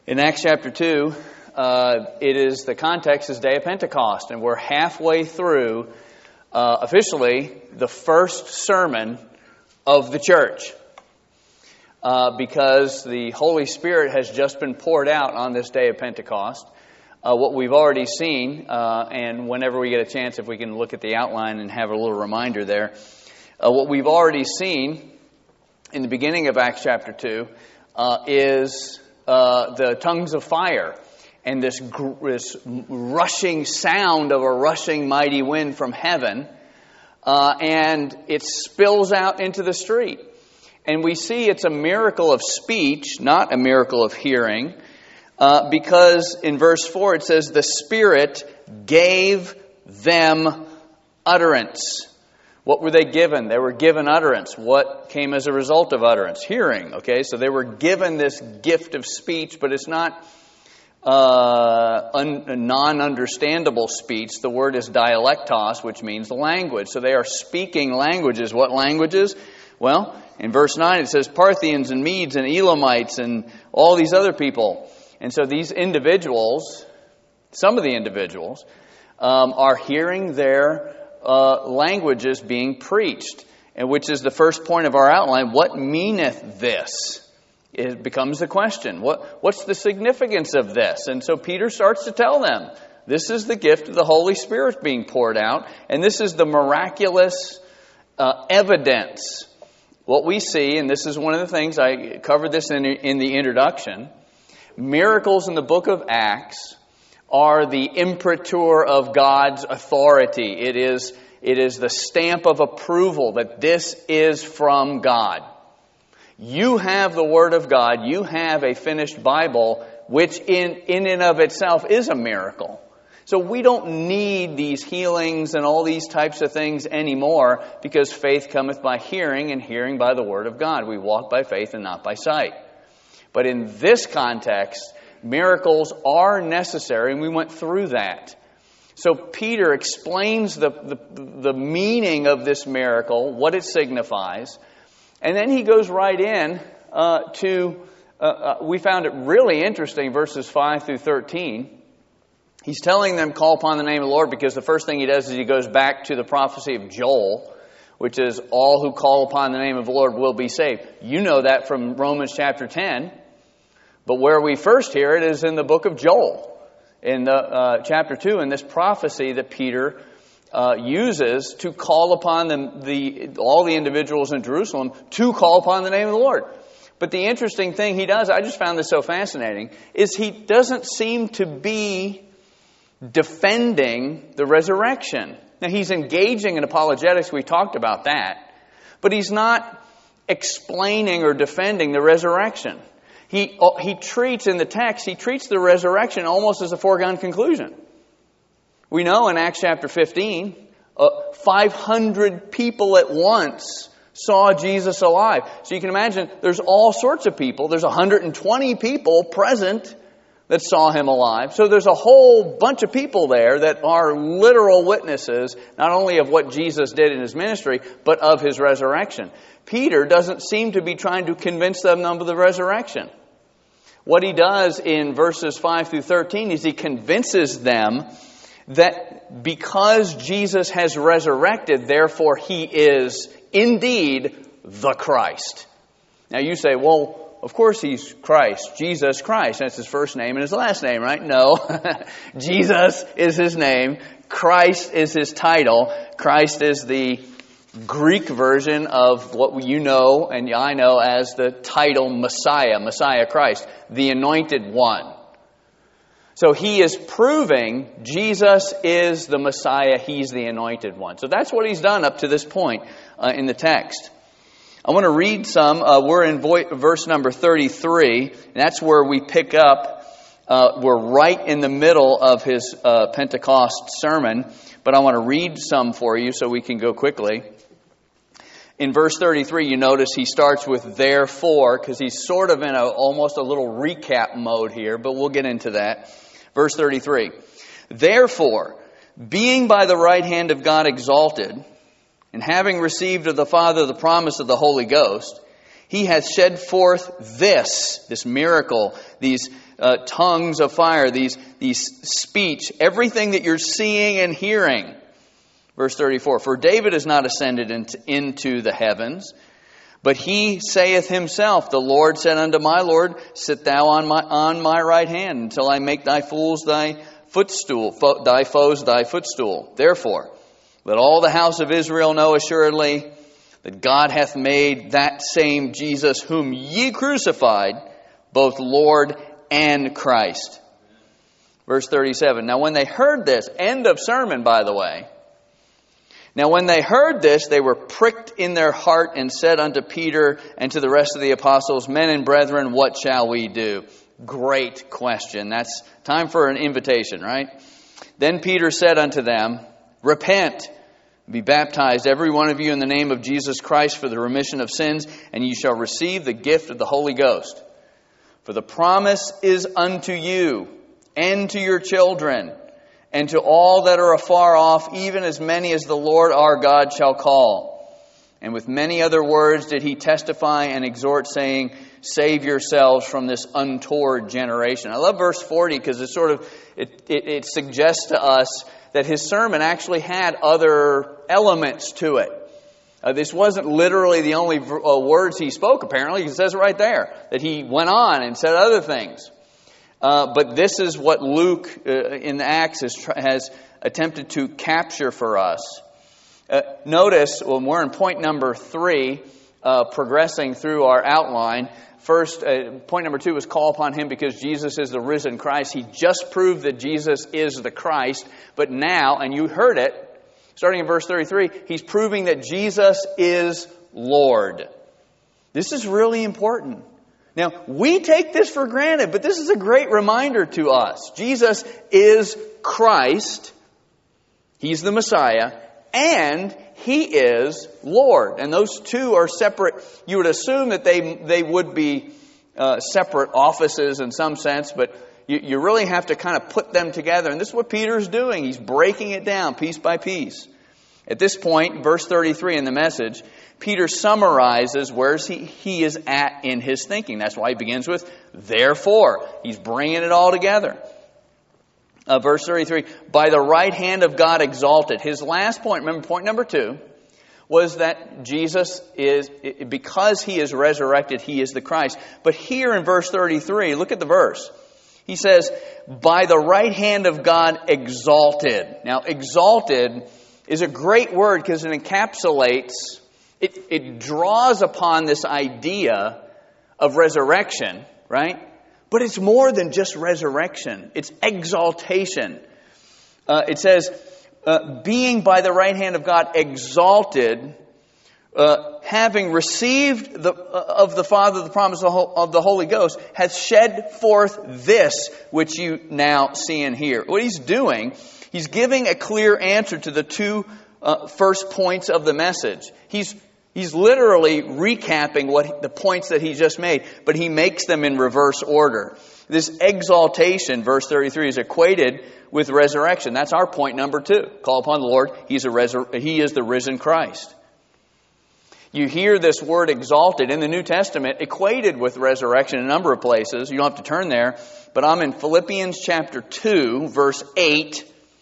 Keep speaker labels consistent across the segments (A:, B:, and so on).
A: In Acts chapter 2, the context is Day of Pentecost, and we're halfway through, officially, the first sermon of the church. Because the Holy Spirit has just been poured out on this Day of Pentecost. What we've already seen, and whenever we get a chance, if we can look at the outline and have a little reminder there, what we've already seen in the beginning of Acts chapter 2 is the tongues of fire and this rushing sound of a rushing mighty wind from heaven, and it spills out into the street. And we see it's a miracle of speech, not a miracle of hearing, because in verse 4 it says, the Spirit gave them utterance. What were they given? They were given utterance. What came as a result of utterance? Hearing. Okay, so they were given this gift of speech, but it's not non-understandable speech. The word is dialectos, which means language. So they are speaking languages. What languages? Well, in verse 9 it says Parthians and Medes and Elamites and all these other people. And so these individuals, some of the individuals, are hearing their languages being preached, and which is the first point of our outline. What meaneth this? It becomes the question. What's the significance of this? And so Peter starts to tell them, this is the gift of the Holy Spirit being poured out, and this is the miraculous evidence. What we see, and this is one of the things, I covered this in the introduction, miracles in the book of Acts are the imprimatur of God's authority. It is the stamp of approval that this is from God. You have the Word of God. You have a finished Bible, which in and of itself is a miracle. So we don't need these healings and all these types of things anymore, because faith cometh by hearing, and hearing by the Word of God. We walk by faith and not by sight. But in this context, miracles are necessary, and we went through that. So Peter explains the meaning of this miracle, what it signifies, and then he goes right in we found it really interesting, verses 5 through 13. He's telling them, call upon the name of the Lord, because the first thing he does is he goes back to the prophecy of Joel, which is, all who call upon the name of the Lord will be saved. You know that from Romans chapter 10. But where we first hear it is in the book of Joel, in the chapter 2, in this prophecy that Peter uses to call upon all the individuals in Jerusalem to call upon the name of the Lord. But the interesting thing he does, I just found this so fascinating, is he doesn't seem to be defending the resurrection. Now, he's engaging in apologetics. We talked about that. But he's not explaining or defending the resurrection. He treats, in the text, he treats the resurrection almost as a foregone conclusion. We know in Acts chapter 15, 500 people at once saw Jesus alive. So you can imagine there's all sorts of people. There's 120 people present that saw him alive. So there's a whole bunch of people there that are literal witnesses, not only of what Jesus did in his ministry, but of his resurrection. Peter doesn't seem to be trying to convince them of the resurrection. What he does in verses 5 through 13 is he convinces them that because Jesus has resurrected, therefore he is indeed the Christ. Now you say, well, of course he's Christ, Jesus Christ. That's his first name and his last name, right? No. Jesus is his name. Christ is his title. Christ is the Greek version of what you know and I know as the title Messiah, Messiah Christ, the Anointed One. So he is proving Jesus is the Messiah, he's the Anointed One. So that's what he's done up to this point in the text. I want to read some. We're in verse number 33, and that's where we pick up. We're right in the middle of his Pentecost sermon, but I want to read some for you so we can go quickly. In verse 33, you notice he starts with therefore, because he's sort of in almost a little recap mode here, but we'll get into that. Verse 33, therefore, being by the right hand of God exalted, and having received of the Father the promise of the Holy Ghost, He hath shed forth this miracle, these tongues of fire, these speech, everything that you're seeing and hearing. Verse 34, for David is not ascended into the heavens, but he saith himself, the Lord said unto my Lord, sit thou on my right hand until I make thy fools thy footstool, thy foes thy footstool. Therefore, let all the house of Israel know assuredly that God hath made that same Jesus whom ye crucified, both Lord and Christ. Verse 37. Now when they heard this, end of sermon, by the way. Now when they heard this, they were pricked in their heart and said unto Peter and to the rest of the apostles, men and brethren, what shall we do? Great question. That's time for an invitation, right? Then Peter said unto them, repent, be baptized, every one of you, in the name of Jesus Christ for the remission of sins, and ye shall receive the gift of the Holy Ghost. For the promise is unto you and to your children, and to all that are afar off, even as many as the Lord our God shall call. And with many other words did he testify and exhort, saying, save yourselves from this untoward generation. I love verse 40 because it suggests to us that his sermon actually had other elements to it. This wasn't literally the only words he spoke, apparently. It says it right there, that he went on and said other things. But this is what Luke in Acts has attempted to capture for us. Notice, when we're in point number 3, progressing through our outline, first, point number 2 was call upon him because Jesus is the risen Christ. He just proved that Jesus is the Christ. But now, and you heard it, starting in verse 33, he's proving that Jesus is Lord. This is really important. Now, we take this for granted, but this is a great reminder to us. Jesus is Christ. He's the Messiah. And He is Lord. And those two are separate. You would assume that they would be separate offices in some sense, but you really have to kind of put them together. And this is what Peter's doing. He's breaking it down piece by piece. At this point, verse 33 in the Message, Peter summarizes where he is at in his thinking. That's why he begins with, therefore. He's bringing it all together. Verse 33, by the right hand of God exalted. His last point, remember point number 2, was that Jesus is, because He is resurrected, He is the Christ. But here in verse 33, look at the verse. He says, by the right hand of God exalted. Now, exalted is a great word because it encapsulates, it draws upon this idea of resurrection, right? But it's more than just resurrection. It's exaltation. It says, being by the right hand of God exalted, having received of the Father the promise of the Holy Ghost, hath shed forth this which you now see and hear. What he's doing, he's giving a clear answer to the two first points of the message. He's literally recapping the points that he just made, but he makes them in reverse order. This exaltation, verse 33, is equated with resurrection. That's our point number 2. Call upon the Lord. He is the risen Christ. You hear this word exalted in the New Testament equated with resurrection in a number of places. You don't have to turn there, but I'm in Philippians chapter 2, verse 8.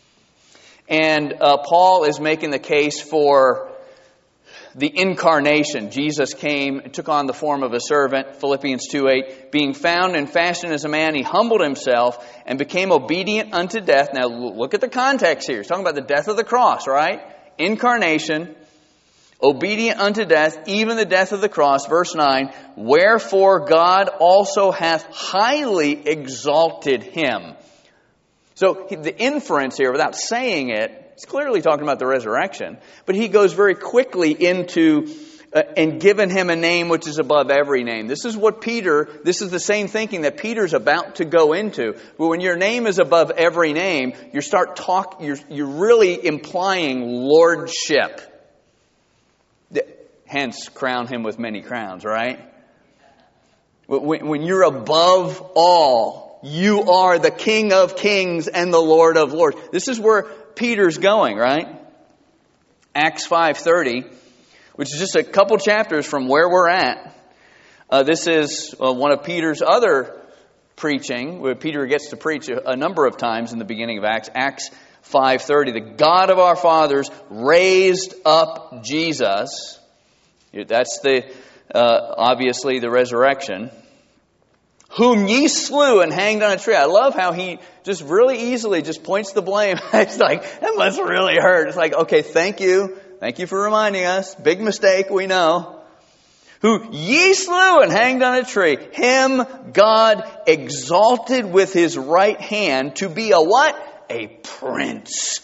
A: And Paul is making the case for the incarnation. Jesus came and took on the form of a servant, Philippians 2:8. Being found and fashioned as a man, He humbled Himself and became obedient unto death. Now look at the context here. He's talking about the death of the cross, right? Incarnation, obedient unto death, even the death of the cross. Verse 9, wherefore God also hath highly exalted Him. So the inference here, without saying it, it's clearly talking about the resurrection, but he goes very quickly into and given Him a name which is above every name. This is the same thinking that Peter's about to go into. But when your name is above every name, you're really implying lordship. Hence, crown Him with many crowns, right? When you're above all, you are the King of kings and the Lord of lords. This is where Peter's going, right? Acts 5:30, which is just a couple chapters from where we're at. This is one of Peter's other preaching, where Peter gets to preach a number of times in the beginning of Acts. Acts 5:30, the God of our fathers raised up Jesus. That's obviously the resurrection. Whom ye slew and hanged on a tree. I love how he just really easily just points the blame. It's like, that must really hurt. It's like, okay, thank you. Thank you for reminding us. Big mistake, we know. Who ye slew and hanged on a tree. Him God exalted with his right hand to be a what? A prince.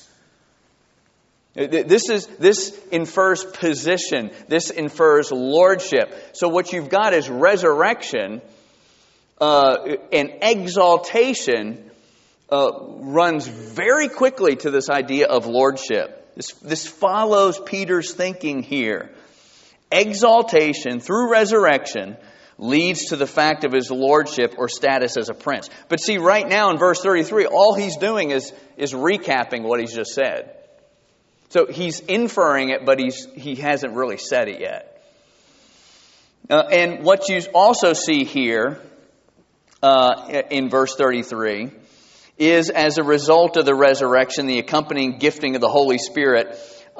A: This infers position. This infers lordship. So what you've got is resurrection. And exaltation runs very quickly to this idea of lordship. This follows Peter's thinking here. Exaltation through resurrection leads to the fact of his lordship or status as a prince. But see, right now in verse 33, all he's doing is recapping what he's just said. So he's inferring it, but he hasn't really said it yet. And what you also see here in verse 33 is, as a result of the resurrection, the accompanying gifting of the Holy Spirit,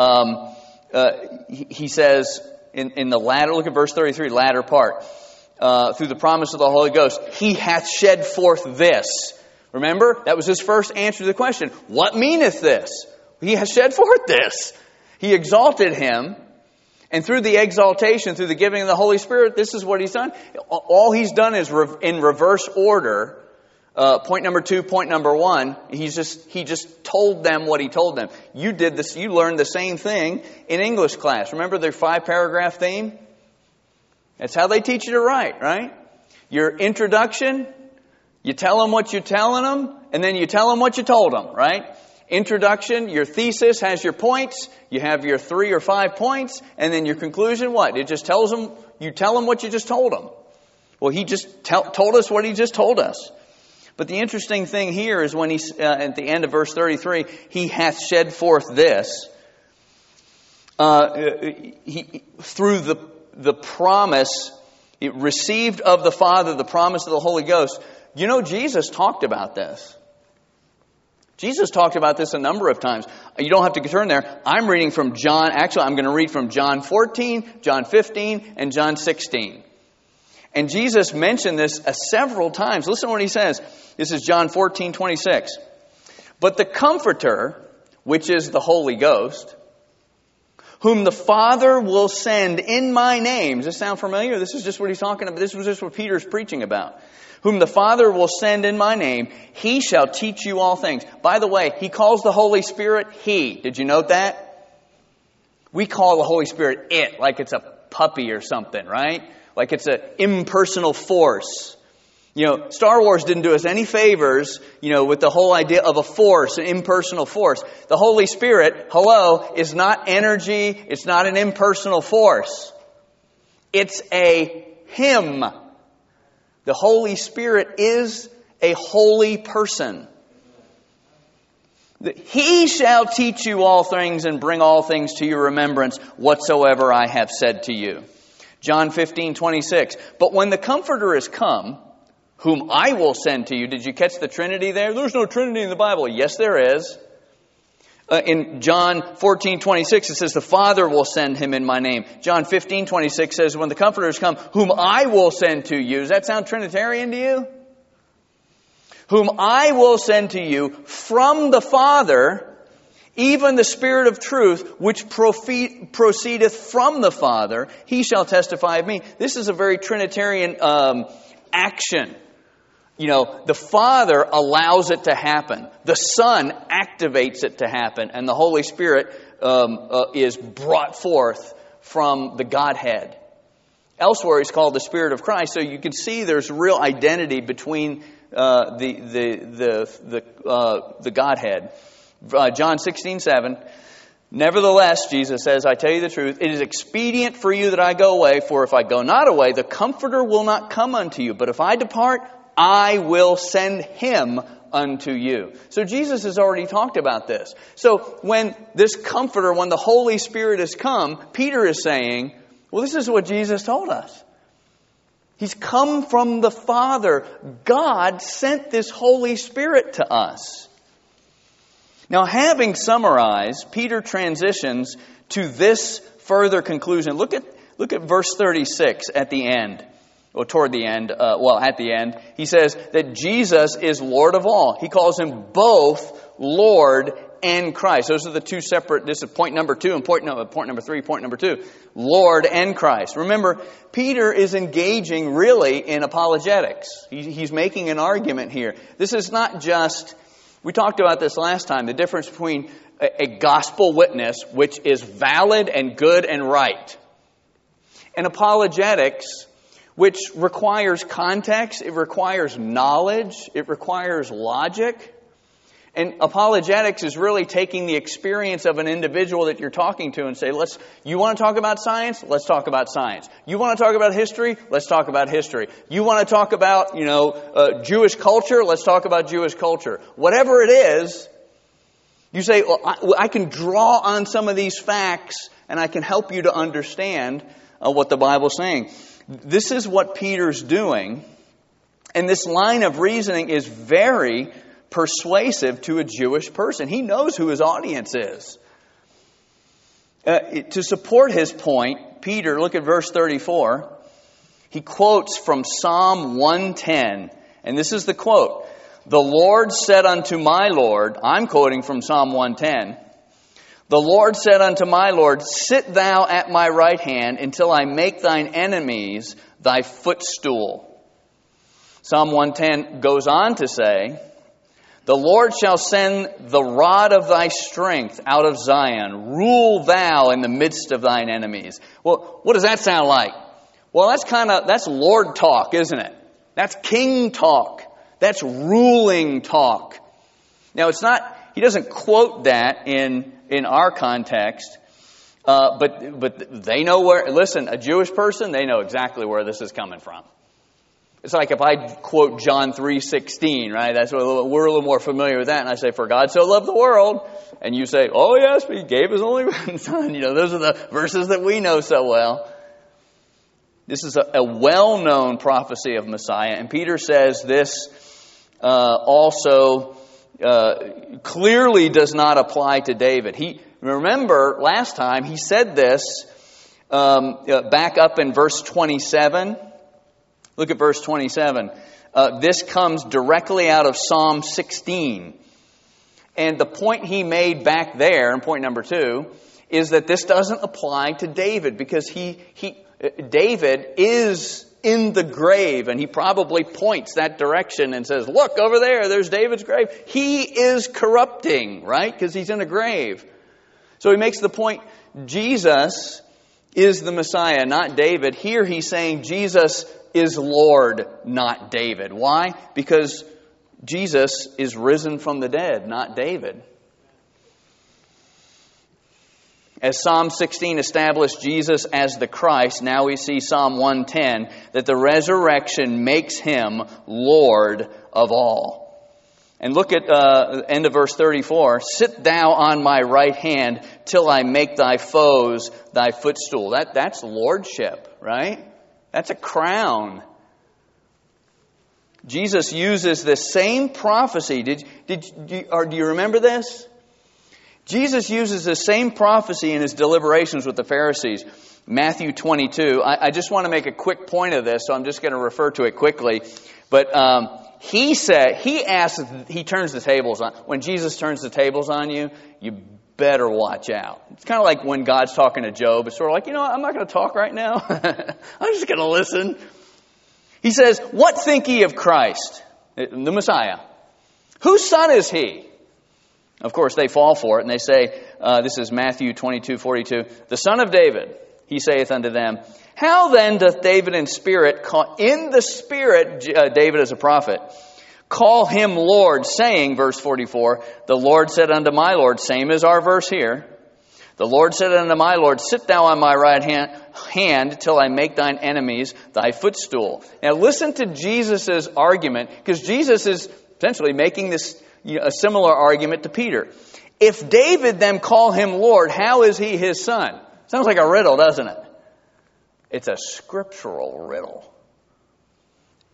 A: he says in the latter, look at verse 33, latter part, through the promise of the Holy Ghost, he hath shed forth this. Remember, that was his first answer to the question. What meaneth this? He has shed forth this. He exalted him. And through the exaltation, through the giving of the Holy Spirit, this is what he's done. All he's done is in reverse order. Point number 2, point number 1. He just told them what he told them. You did this. You learned the same thing in English class. Remember their 5-paragraph theme? That's how they teach you to write, right? Your introduction, you tell them what you're telling them, and then you tell them what you told them, right? Introduction, your thesis has your points, you have your 3 or 5 points, and then your conclusion, what? It just tells them, you tell them what you just told them. Well, he just told us what he just told us. But the interesting thing here is when he's at the end of verse 33, he hath shed forth this. Through the promise, it received of the Father, the promise of the Holy Ghost. You know, Jesus talked about this. Jesus talked about this a number of times. You don't have to turn there. I'm reading from John. Actually, I'm going to read from John 14, John 15, and John 16. And Jesus mentioned this several times. Listen to what he says. This is John 14:26. But the Comforter, which is the Holy Ghost, whom the Father will send in my name. Does this sound familiar? This is just what he's talking about. This was just what Peter's preaching about. Whom the Father will send in my name, he shall teach you all things. By the way, he calls the Holy Spirit he. Did you note that? We call the Holy Spirit it, like it's a puppy or something, right? Like it's an impersonal force. You know, Star Wars didn't do us any favors, with the whole idea of a force, an impersonal force. The Holy Spirit, is not energy. It's not an impersonal force. It's a him. The Holy Spirit is a holy person. He shall teach you all things and bring all things to your remembrance whatsoever I have said to you. John 15:26. But when the Comforter is come, whom I will send to you. Did you catch the Trinity there? There's no Trinity in the Bible. Yes, there is. In John 14:26, it says, the Father will send him in my name. John 15:26 says, when the Comforter has come, whom I will send to you. Does that sound Trinitarian to you? Whom I will send to you from the Father, even the Spirit of truth, which proceedeth from the Father, he shall testify of me. This is a very Trinitarian action. The Father allows it to happen. The Son activates it to happen. And the Holy Spirit is brought forth from the Godhead. Elsewhere, he's called the Spirit of Christ. So you can see there's real identity between the Godhead. John 16:7. Nevertheless, Jesus says, I tell you the truth, it is expedient for you that I go away, for if I go not away, the Comforter will not come unto you. But if I depart, I will send him unto you. So Jesus has already talked about this. So when this Comforter, when the Holy Spirit has come, Peter is saying, well, this is what Jesus told us. He's come from the Father. God sent this Holy Spirit to us. Now, having summarized, Peter transitions to this further conclusion. Look at verse 36 at the end. Or toward the end, at the end. He says that Jesus is Lord of all. He calls Him both Lord and Christ. Those are the two separate, this is point number 2 and point number 3, point number 2. Lord and Christ. Remember, Peter is engaging really in apologetics. He's making an argument here. This is not just, we talked about this last time, the difference between a gospel witness, which is valid and good and right, and apologetics, which requires context, it requires knowledge, it requires logic. And apologetics is really taking the experience of an individual that you're talking to and say, you want to talk about science? Let's talk about science. You want to talk about history? Let's talk about history. You want to talk about, Jewish culture? Let's talk about Jewish culture. Whatever it is, you say, I can draw on some of these facts and I can help you to understand what the Bible's saying. This is what Peter's doing. And this line of reasoning is very persuasive to a Jewish person. He knows who his audience is. To support his point, Peter, look at verse 34. He quotes from Psalm 110. And this is the quote. The Lord said unto my Lord, I'm quoting from Psalm 110. The Lord said unto my Lord, sit thou at my right hand until I make thine enemies thy footstool. Psalm 110 goes on to say, the Lord shall send the rod of thy strength out of Zion. Rule thou in the midst of thine enemies. Well, what does that sound like? Well, that's Lord talk, isn't it? That's king talk. That's ruling talk. Now, it's not, he doesn't quote that in our context, but they know where, listen, a Jewish person, they know exactly where this is coming from. It's like if I quote John 3:16, right? That's what we're a little more familiar with that. And I say, for God so loved the world. And you say, oh yes, but He gave His only begotten Son. Those are the verses that we know so well. This is a well-known prophecy of Messiah. And Peter says this also clearly does not apply to David. Remember, last time he said this back up in verse 27. Look at verse 27. This comes directly out of Psalm 16. And the point he made back there, in point number 2, is that this doesn't apply to David because David is in the grave, and he probably points that direction and says, look, over there's David's grave. He is corrupting, right? Because he's in a grave. So he makes the point, Jesus is the Messiah, not David. Here he's saying Jesus is Lord, not David. Why? Because Jesus is risen from the dead, not David. As Psalm 16 established Jesus as the Christ, now we see Psalm 110, that the resurrection makes Him Lord of all. And look at end of verse 34. Sit thou on my right hand till I make thy foes thy footstool. That's lordship, right? That's a crown. Jesus uses the same prophecy. Do you remember this? Jesus uses the same prophecy in His deliberations with the Pharisees. Matthew 22. I just want to make a quick point of this, so I'm just going to refer to it quickly. But he turns the tables on. When Jesus turns the tables on you, you better watch out. It's kind of like when God's talking to Job. It's sort of like, I'm not going to talk right now. I'm just going to listen. He says, what think ye of Christ, the Messiah? Whose son is He? Of course, they fall for it, and they say, this is Matthew 22:42, the son of David. He saith unto them, how then doth David in the Spirit, David is a prophet, call Him Lord, saying, verse 44, the Lord said unto my Lord, same as our verse here, the Lord said unto my Lord, sit thou on my right hand till I make thine enemies thy footstool. Now listen to Jesus' argument, because Jesus is essentially making this a similar argument to Peter. If David then call Him Lord, how is He His son? Sounds like a riddle, doesn't it? It's a scriptural riddle.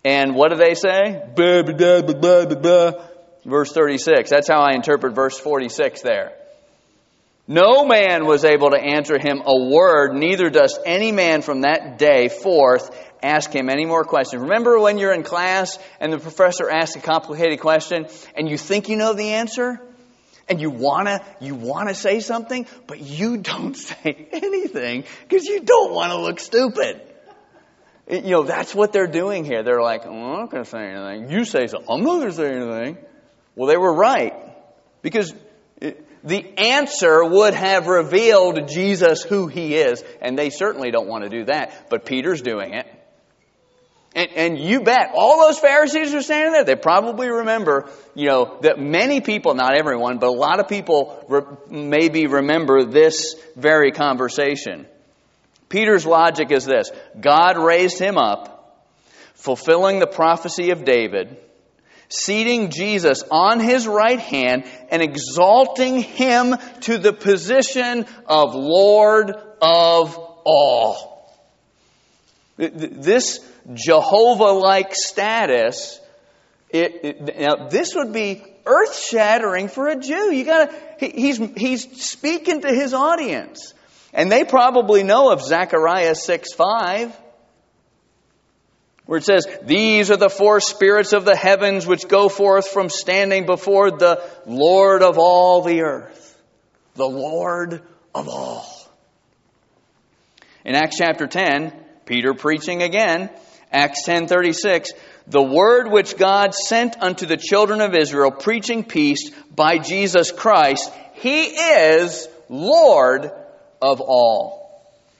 A: And what do they say? Blah, blah, blah, blah, blah, blah. Verse 36. That's how I interpret verse 46 there. No man was able to answer him a word, neither does any man from that day forth ask him any more questions. Remember when you're in class and the professor asks a complicated question and you think you know the answer? And you wanna say something, but you don't say anything because you don't want to look stupid. That's what they're doing here. They're like, I'm not going to say anything. You say something. I'm not going to say anything. Well, they were right. Because the answer would have revealed Jesus who He is. And they certainly don't want to do that. But Peter's doing it. And you bet, all those Pharisees are standing there. They probably remember, that many people, not everyone, but a lot of people maybe remember this very conversation. Peter's logic is this: God raised Him up, fulfilling the prophecy of David, seating Jesus on His right hand and exalting Him to the position of Lord of all. This Jehovah-like status, now this would be earth-shattering for a Jew. He's speaking to his audience. And they probably know of Zechariah 6:5, where it says, "These are the four spirits of the heavens which go forth from standing before the Lord of all the earth." The Lord of all. In Acts chapter 10, Peter preaching again, Acts 10:36, "The word which God sent unto the children of Israel, preaching peace by Jesus Christ, He is Lord of all."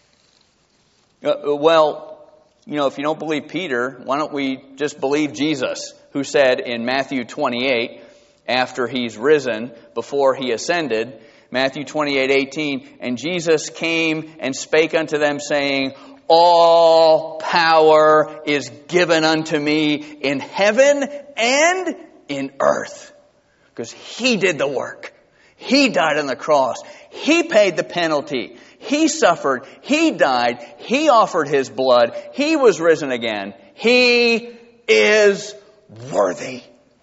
A: Well, if you don't believe Peter, why don't we just believe Jesus, who said in Matthew 28, after He's risen, before He ascended, Matthew 28:18, "And Jesus came and spake unto them, saying, All power is given unto me in heaven and in earth." Because He did the work. He died on the cross. He paid the penalty. He suffered. He died. He offered His blood. He was risen again. He is worthy.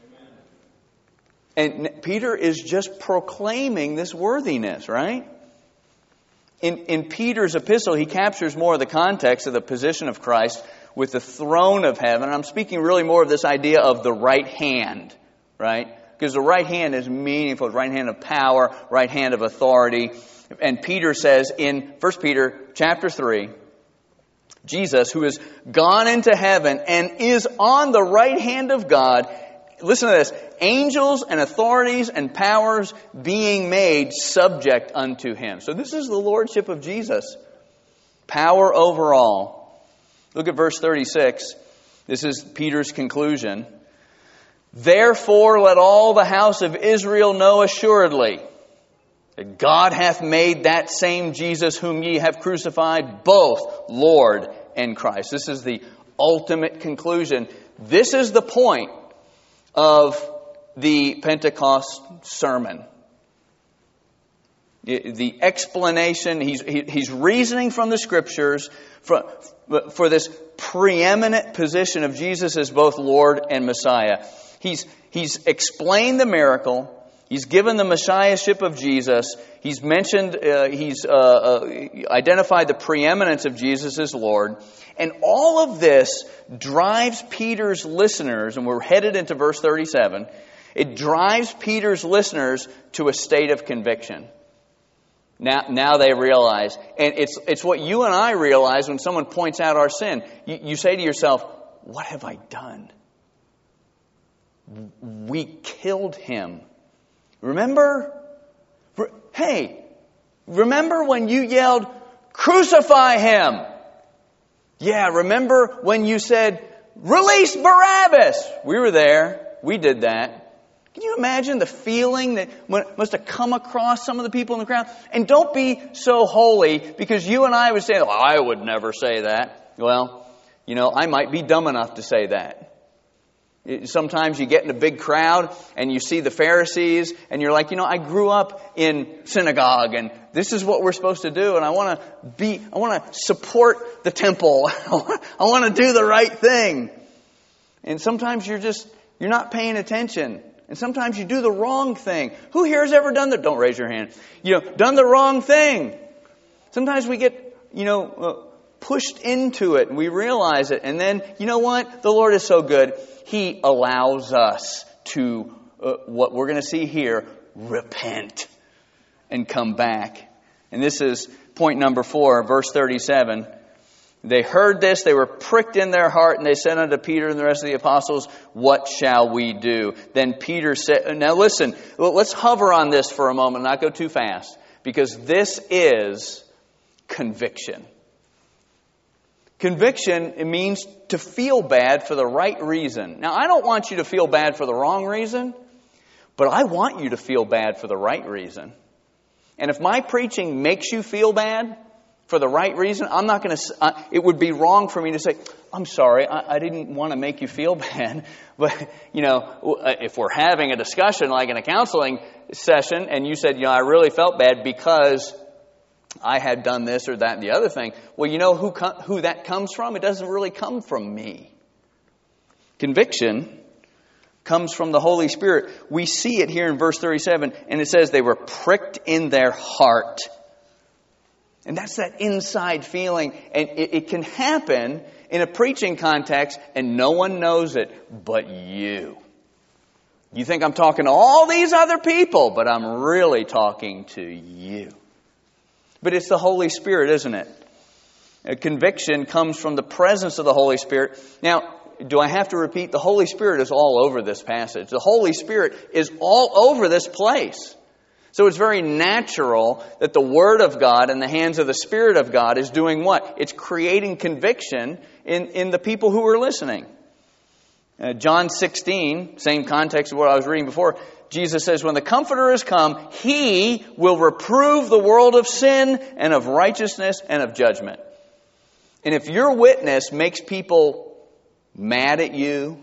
A: And Peter is just proclaiming this worthiness, right? In Peter's epistle, he captures more of the context of the position of Christ with the throne of heaven. I'm speaking really more of this idea of the right hand, right? Because the right hand is meaningful, right hand of power, right hand of authority. And Peter says in 1 Peter chapter 3, Jesus, who has gone into heaven and is on the right hand of God, listen to this, angels and authorities and powers being made subject unto Him. So this is the lordship of Jesus. Power over all. Look at verse 36. This is Peter's conclusion. "Therefore let all the house of Israel know assuredly that God hath made that same Jesus whom ye have crucified both Lord and Christ." This is the ultimate conclusion. This is the point of the Pentecost sermon. The explanation, he's reasoning from the Scriptures for this preeminent position of Jesus as both Lord and Messiah. He's explained the miracle. He's given the Messiahship of Jesus. He's mentioned, he's identified the preeminence of Jesus as Lord. And all of this drives Peter's listeners, and we're headed into verse 37, it drives Peter's listeners to a state of conviction. Now they realize, and it's what you and I realize when someone points out our sin. You say to yourself, what have I done? We killed Him. Remember? Hey, remember when you yelled, "Crucify Him"? Yeah, remember when you said, "Release Barabbas"? We were there. We did that. Can you imagine the feeling that must have come across some of the people in the crowd? And don't be so holy, because you and I would say, I would never say that. Well, I might be dumb enough to say that. Sometimes you get in a big crowd and you see the Pharisees and you're like, I grew up in synagogue and this is what we're supposed to do, and I want to support the temple. I want to do the right thing. And sometimes you're not paying attention. And sometimes you do the wrong thing. Who here has ever done that? Don't raise your hand. Done the wrong thing. Sometimes we get, pushed into it and we realize it. And then, you know what? The Lord is so good. He allows us to, what we're going to see here, repent and come back. And this is point number 4, verse 37. They heard this, they were pricked in their heart, and they said unto Peter and the rest of the apostles, what shall we do? Then Peter said, now listen, let's hover on this for a moment, not go too fast, because this is conviction. Conviction, it means to feel bad for the right reason. Now, I don't want you to feel bad for the wrong reason, but I want you to feel bad for the right reason. And if my preaching makes you feel bad for the right reason, I'm not going to, it would be wrong for me to say, I'm sorry, I didn't want to make you feel bad. But, if we're having a discussion like in a counseling session and you said, I really felt bad because I had done this or that and the other thing. Well, you know who that comes from? It doesn't really come from me. Conviction comes from the Holy Spirit. We see it here in verse 37, and it says they were pricked in their heart. And that's that inside feeling. And it can happen in a preaching context, and no one knows it but you. You think I'm talking to all these other people, but I'm really talking to you. But it's the Holy Spirit, isn't it? A conviction comes from the presence of the Holy Spirit. Now, do I have to repeat? The Holy Spirit is all over this passage. The Holy Spirit is all over this place. So it's very natural that the Word of God in the hands of the Spirit of God is doing what? It's creating conviction in the people who are listening. John 16, same context of what I was reading before, Jesus says, when the Comforter has come, He will reprove the world of sin and of righteousness and of judgment. And if your witness makes people mad at you,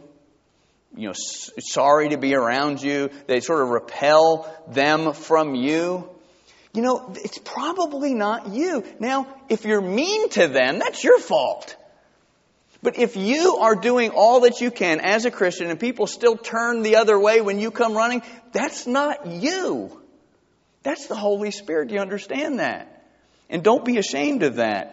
A: sorry to be around you, they sort of repel them from you, it's probably not you. Now, if you're mean to them, that's your fault. But if you are doing all that you can as a Christian and people still turn the other way when you come running, that's not you. That's the Holy Spirit. Do you understand that? And don't be ashamed of that.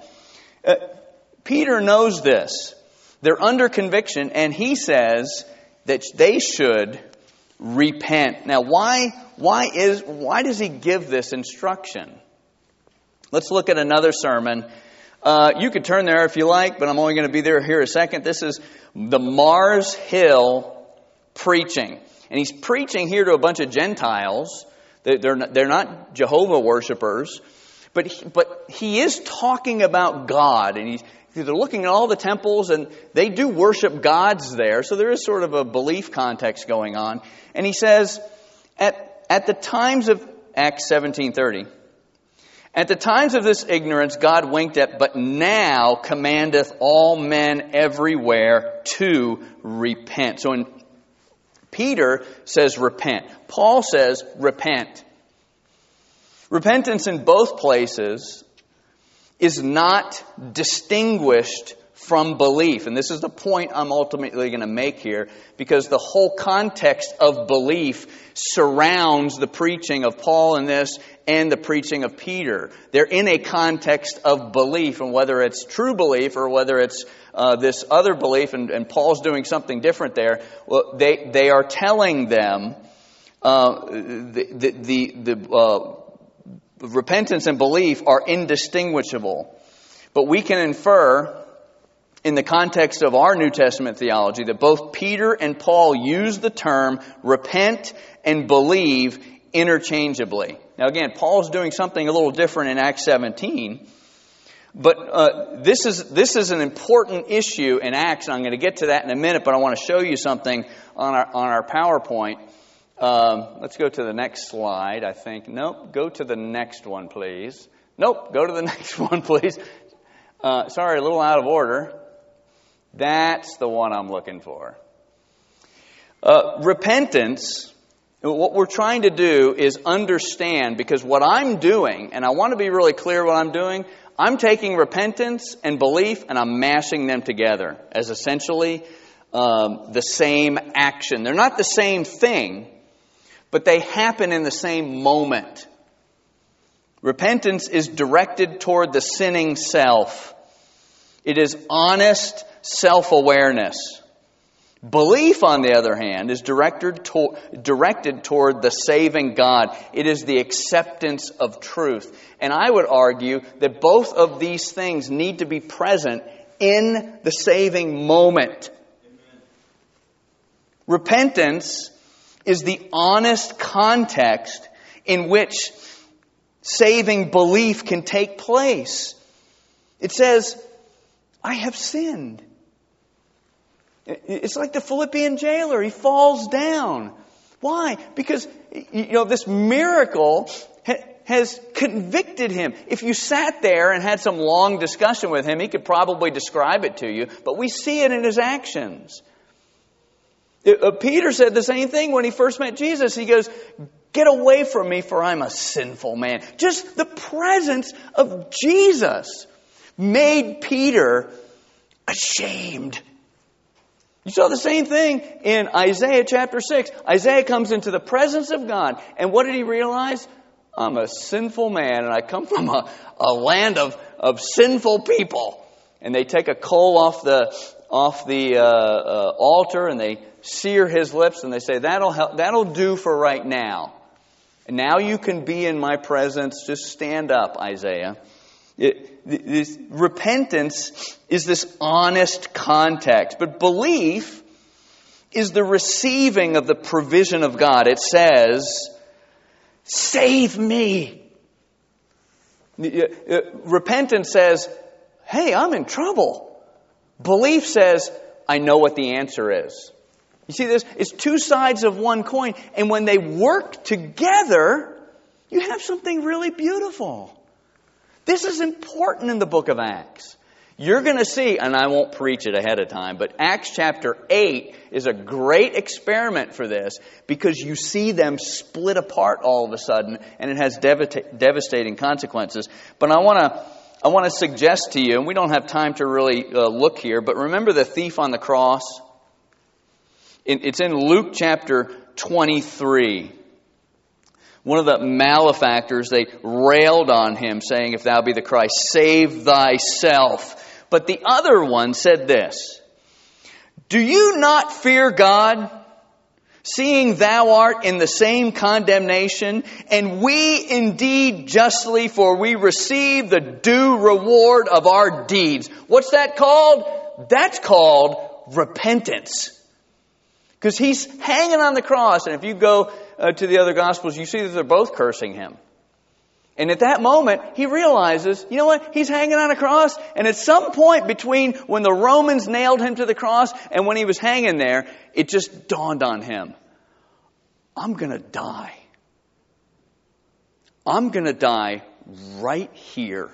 A: Peter knows this. They're under conviction, and he says that they should repent. Now, why does he give this instruction? Let's look at another sermon. You could turn there if you like, but I'm only going to be there here a second. This is the Mars Hill preaching. And he's preaching here to a bunch of Gentiles. They're not Jehovah worshipers. But he is talking about God. And they're looking at all the temples, and they do worship gods there. So there is sort of a belief context going on. And he says, at the times of Acts 17:30, at the times of this ignorance, God winked at, but now commandeth all men everywhere to repent. So Peter says repent. Paul says repent. Repentance in both places is not distinguished from belief. And this is the point I'm ultimately going to make here, because the whole context of belief surrounds the preaching of Paul in this and the preaching of Peter. They're in a context of belief, and whether it's true belief or whether it's this other belief, and Paul's doing something different there, well, they are telling them repentance and belief are indistinguishable. But we can infer in the context of our New Testament theology that both Peter and Paul use the term repent and believe interchangeably. Now again, Paul's doing something a little different in Acts 17. But this is an important issue in Acts, and I'm going to get to that in a minute, but I want to show you something on our PowerPoint. Let's go to the next slide, I think. Nope, go to the next one, please. Nope, go to the next one, please. Sorry, a little out of order. That's the one I'm looking for. Repentance, what we're trying to do is understand, because what I'm doing, and I want to be really clear what I'm doing, I'm taking repentance and belief and I'm mashing them together as essentially the same action. They're not the same thing, but they happen in the same moment. Repentance is directed toward the sinning self. It is honest self-awareness. Belief, on the other hand, is directed toward the saving God. It is the acceptance of truth. And I would argue that both of these things need to be present in the saving moment. Amen. Repentance is the honest context in which saving belief can take place. It says, I have sinned. It's like the Philippian jailer. He falls down. Why? Because, this miracle has convicted him. If you sat there and had some long discussion with him, he could probably describe it to you. But we see it in his actions. Peter said the same thing when he first met Jesus. He goes, get away from me, for I'm a sinful man. Just the presence of Jesus made Peter ashamed. You saw the same thing in Isaiah chapter 6. Isaiah comes into the presence of God. And what did he realize? I'm a sinful man, and I come from a land of sinful people. And they take a coal off the altar, and they sear his lips, and they say, that'll do for right now. And now you can be in my presence. Just stand up, Isaiah. Repentance is this honest context. But belief is the receiving of the provision of God. It says, save me. Repentance says, hey, I'm in trouble. Belief says, I know what the answer is. You see this? It's two sides of one coin. And when they work together, you have something really beautiful. This is important in the book of Acts. You're going to see, and I won't preach it ahead of time, but Acts chapter 8 is a great experiment for this because you see them split apart all of a sudden, and it has devastating consequences. But I want to suggest to you, and we don't have time to really look here, but remember the thief on the cross? It's in Luke chapter 23. One of the malefactors, they railed on him, saying, if thou be the Christ, save thyself. But the other one said this, do you not fear God, seeing thou art in the same condemnation, and we indeed justly, for we receive the due reward of our deeds. What's that called? That's called repentance. Because he's hanging on the cross, and if you go to the other Gospels, you see that they're both cursing him. And at that moment, he realizes, you know what? He's hanging on a cross. And at some point between when the Romans nailed him to the cross and when he was hanging there, it just dawned on him. I'm going to die. I'm going to die right here.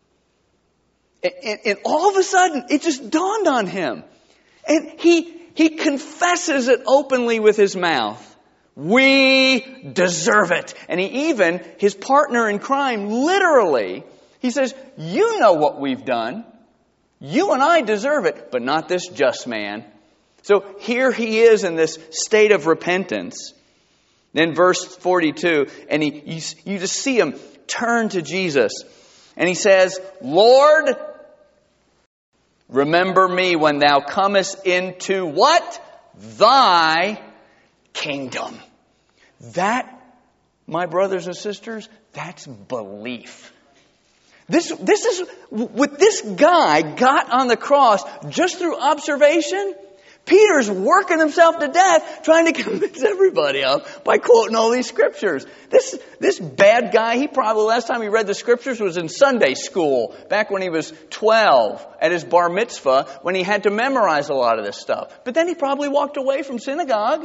A: And all of a sudden, it just dawned on him. And he confesses it openly with his mouth. We deserve it. And his partner in crime, literally, he says, you know what we've done. You and I deserve it, but not this just man. So here he is in this state of repentance. Then verse 42, and you just see him turn to Jesus. And he says, Lord, remember me when thou comest into what? Thy kingdom. That, my brothers and sisters, that's belief. This is what this guy got on the cross just through observation. Peter's working himself to death trying to convince everybody of by quoting all these scriptures. This bad guy, he probably last time he read the scriptures was in Sunday school back when he was 12 at his bar mitzvah when he had to memorize a lot of this stuff. But then he probably walked away from synagogue.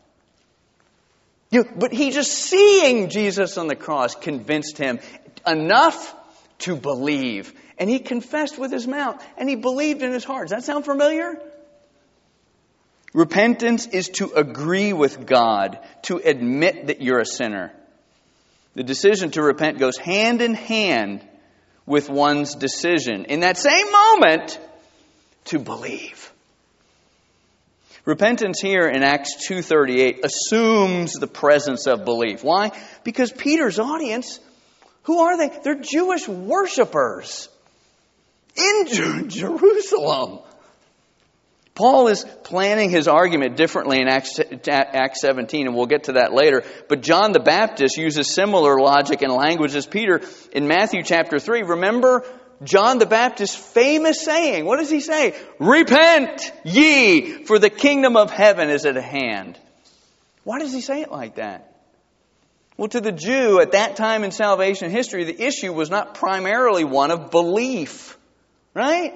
A: But he just seeing Jesus on the cross convinced him enough to believe. And he confessed with his mouth and he believed in his heart. Does that sound familiar? Repentance is to agree with God, to admit that you're a sinner. The decision to repent goes hand in hand with one's decision in that same moment to believe. Repentance here in Acts 2:38 assumes the presence of belief. Why? Because Peter's audience, who are they? They're Jewish worshipers in Jerusalem. Paul is planning his argument differently in Acts 17, and we'll get to that later. But John the Baptist uses similar logic and language as Peter in Matthew chapter 3. Remember John the Baptist's famous saying. What does he say? Repent ye, for the kingdom of heaven is at hand. Why does he say it like that? Well, to the Jew at that time in salvation history, the issue was not primarily one of belief. Right?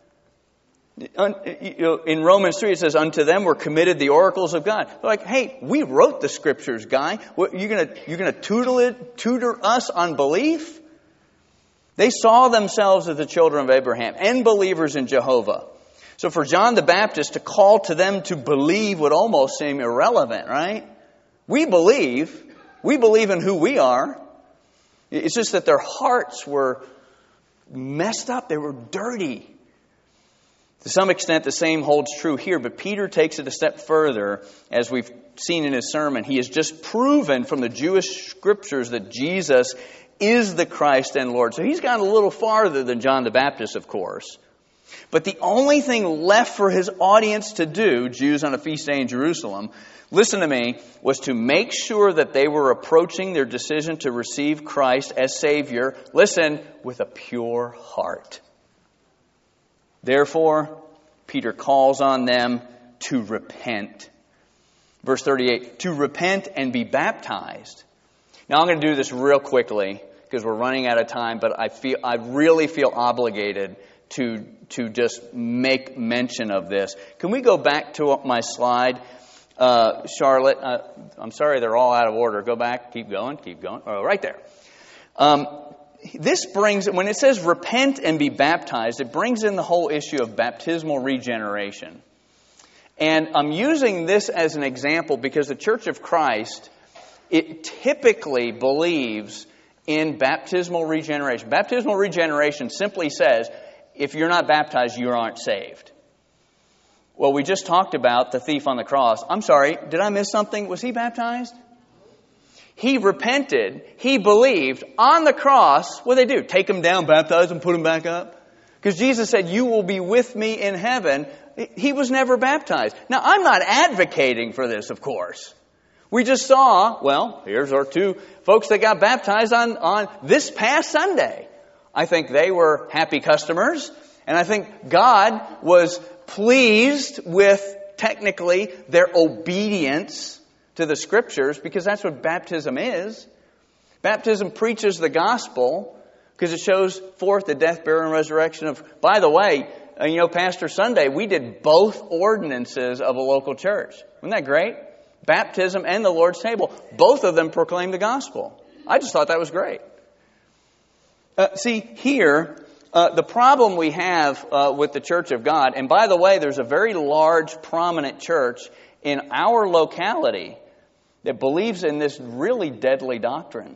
A: In Romans 3 it says, unto them were committed the oracles of God. They're like, hey, we wrote the scriptures, guy. What, you're gonna tutor us on belief? They saw themselves as the children of Abraham and believers in Jehovah. So for John the Baptist to call to them to believe would almost seem irrelevant, right? We believe in who we are. It's just that their hearts were messed up. They were dirty. To some extent, the same holds true here, but Peter takes it a step further. As we've seen in his sermon, he has just proven from the Jewish scriptures that Jesus is the Christ and Lord. So he's gone a little farther than John the Baptist, of course. But the only thing left for his audience to do, Jews on a feast day in Jerusalem, listen to me, was to make sure that they were approaching their decision to receive Christ as Savior, listen, with a pure heart. Therefore, Peter calls on them to repent. Verse 38, to repent and be baptized. Now I'm going to do this real quickly because we're running out of time, but I really feel obligated to just make mention of this. Can we go back to my slide? Charlotte, I'm sorry they're all out of order. Go back, keep going. Oh, right there. This brings, when it says repent and be baptized, it brings in the whole issue of baptismal regeneration. And I'm using this as an example because the Church of Christ, it typically believes in baptismal regeneration. Baptismal regeneration simply says, if you're not baptized, you aren't saved. Well, we just talked about the thief on the cross. I'm sorry, did I miss something? Was he baptized? He repented. He believed. On the cross, what did they do? Take him down, baptize him, put him back up? Because Jesus said, you will be with me in heaven. He was never baptized. Now, I'm not advocating for this, of course. We just saw, well, here's our two folks that got baptized on this past Sunday. I think they were happy customers. And I think God was pleased with, technically, their obedience to the Scriptures, because that's what baptism is. Baptism preaches the gospel because it shows forth the death, burial, and resurrection of... By the way, Pastor Sunday, we did both ordinances of a local church. Wasn't that great? Baptism and the Lord's table. Both of them proclaim the gospel. I just thought that was great. See, here, the problem we have with the Church of God, and by the way, there's a very large, prominent church in our locality that believes in this really deadly doctrine.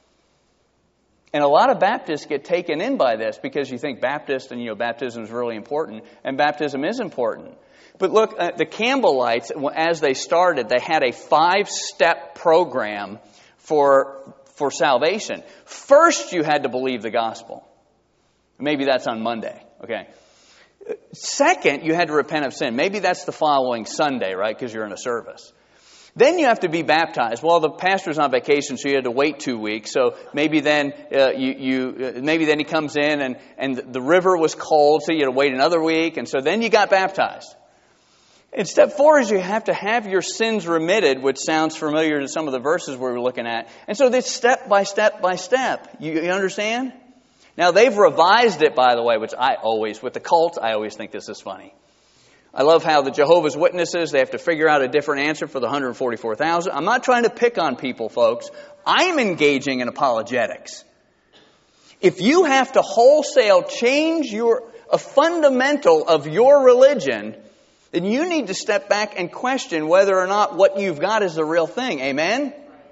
A: And a lot of Baptists get taken in by this because you think Baptist and, baptism is really important, and baptism is important. But look, the Campbellites, as they started, they had a 5-step program for salvation. First, you had to believe the gospel. Maybe that's on Monday, okay? Second, you had to repent of sin. Maybe that's the following Sunday, right, because you're in a service. Then you have to be baptized. Well, the pastor's on vacation, so you had to wait 2 weeks. So maybe then maybe then he comes in and the river was cold, so you had to wait another week, and so then you got baptized. And step 4 is you have to have your sins remitted, which sounds familiar to some of the verses we were looking at. And so this step by step by step. You understand? Now they've revised it, by the way, which with the cults, I always think this is funny. I love how the Jehovah's Witnesses, they have to figure out a different answer for the 144,000. I'm not trying to pick on people, folks. I'm engaging in apologetics. If you have to wholesale change a fundamental of your religion, then you need to step back and question whether or not what you've got is the real thing. Amen?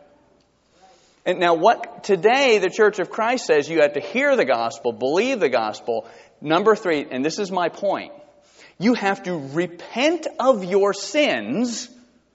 A: And now what today the Church of Christ says, you have to hear the gospel, believe the gospel. Number 3, and this is my point. You have to repent of your sins.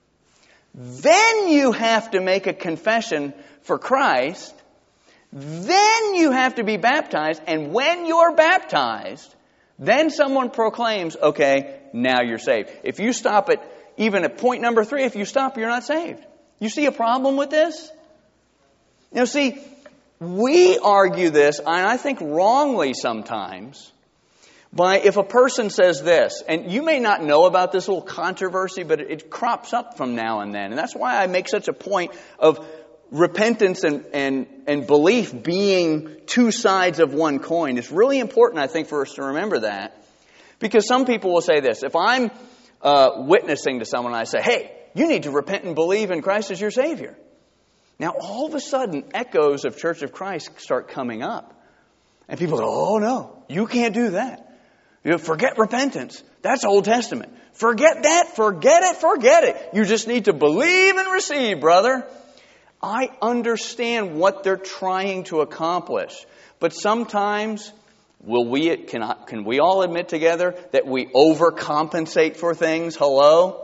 A: Then you have to make a confession for Christ. Then you have to be baptized. And when you're baptized, then someone proclaims, okay, now you're saved. If you stop at, even at point number 3, if you stop, you're not saved. You see a problem with this? Now see, we argue this, and I think wrongly sometimes, by if a person says this, and you may not know about this little controversy, but it crops up from now and then. And that's why I make such a point of repentance and belief being two sides of one coin. It's really important, I think, for us to remember that. Because some people will say this. If I'm witnessing to someone and I say, hey, you need to repent and believe in Christ as your Savior. Now, all of a sudden, echoes of Church of Christ start coming up. And people go, oh no, you can't do that. You know, forget repentance. That's Old Testament. Forget that. Forget it. Forget it. You just need to believe and receive, brother. I understand what they're trying to accomplish. But sometimes, can we all admit together that we overcompensate for things? Hello?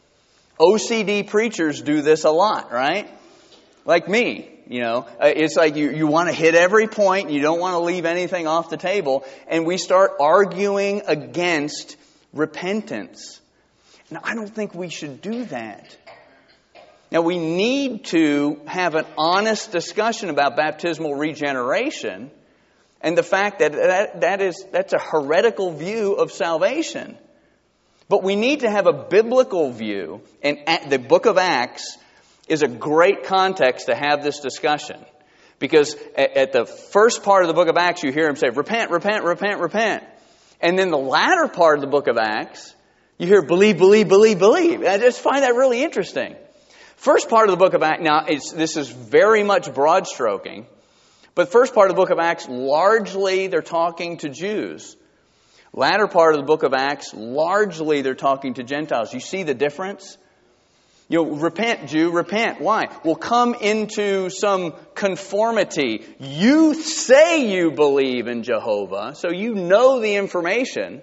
A: OCD preachers do this a lot, right? Like me. You know, it's like you want to hit every point. You don't want to leave anything off the table. And we start arguing against repentance. Now, I don't think we should do that. Now, we need to have an honest discussion about baptismal regeneration and the fact that that's a heretical view of salvation. But we need to have a biblical view. And the book of Acts is a great context to have this discussion. Because at the first part of the book of Acts, you hear him say, repent, repent, repent, repent. And then the latter part of the book of Acts, you hear believe, believe, believe, believe. I just find that really interesting. First part of the book of Acts, now this is very much broad stroking, but first part of the book of Acts, largely they're talking to Jews. Latter part of the book of Acts, largely they're talking to Gentiles. You see the difference? You know, repent, Jew, repent. Why? Well, come into some conformity. You say you believe in Jehovah, so you know the information,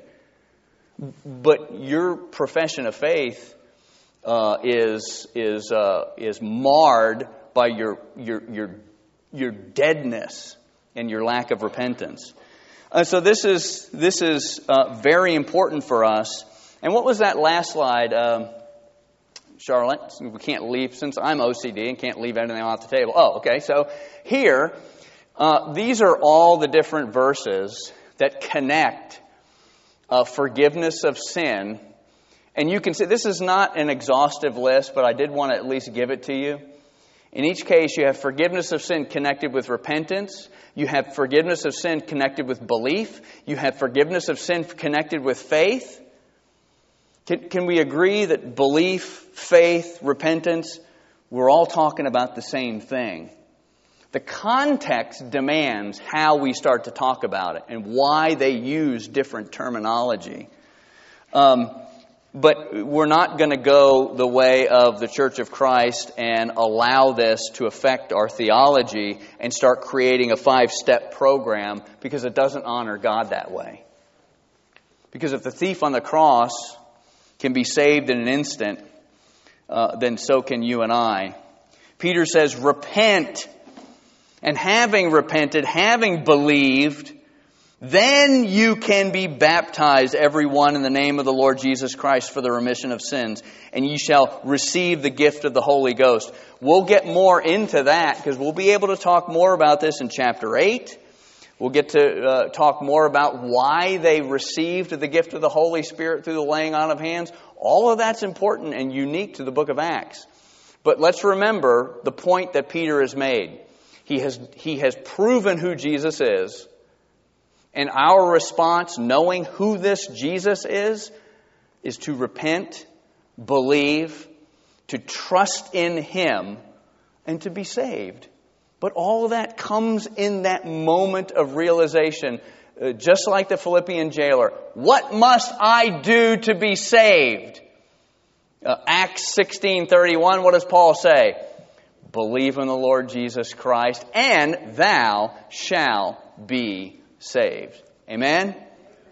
A: but your profession of faith is marred by your deadness and your lack of repentance. So this is very important for us. And what was that last slide? Charlotte, we can't leave, since I'm OCD and can't leave anything off the table. Oh, okay, so here, these are all the different verses that connect forgiveness of sin. And you can see, this is not an exhaustive list, but I did want to at least give it to you. In each case, you have forgiveness of sin connected with repentance. You have forgiveness of sin connected with belief. You have forgiveness of sin connected with faith. Can we agree that belief, faith, repentance, we're all talking about the same thing? The context demands how we start to talk about it and why they use different terminology. But we're not going to go the way of the Church of Christ and allow this to affect our theology and start creating a 5-step program, because it doesn't honor God that way. Because if the thief on the cross can be saved in an instant, then so can you and I. Peter says, repent. And having repented, having believed, then you can be baptized, every one, in the name of the Lord Jesus Christ for the remission of sins, and ye shall receive the gift of the Holy Ghost. We'll get more into that, because we'll be able to talk more about this in chapter 8. We'll get to talk more about why they received the gift of the Holy Spirit through the laying on of hands. All of that's important and unique to the book of Acts. But let's remember the point that Peter has made. He has proven who Jesus is. And our response, knowing who this Jesus is to repent, believe, to trust in Him, and to be saved. But all of that comes in that moment of realization, just like the Philippian jailer. What must I do to be saved? Acts 16:31, what does Paul say? Believe in the Lord Jesus Christ, and thou shalt be saved. Amen?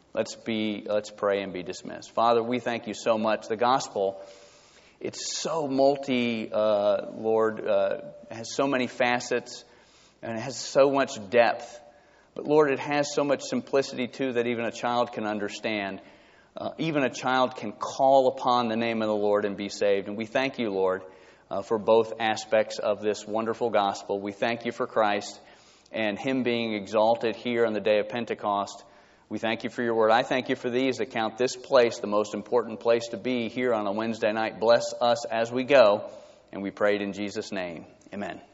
A: Let's pray and be dismissed. Father, we thank you so much. The gospel, it's so Lord, it has so many facets, and it has so much depth. But Lord, it has so much simplicity too that even a child can understand. Even a child can call upon the name of the Lord and be saved. And we thank you, Lord, for both aspects of this wonderful gospel. We thank you for Christ and Him being exalted here on the day of Pentecost. We thank you for your word. I thank you for these that count this place the most important place to be here on a Wednesday night. Bless us as we go. And we pray it in Jesus' name. Amen.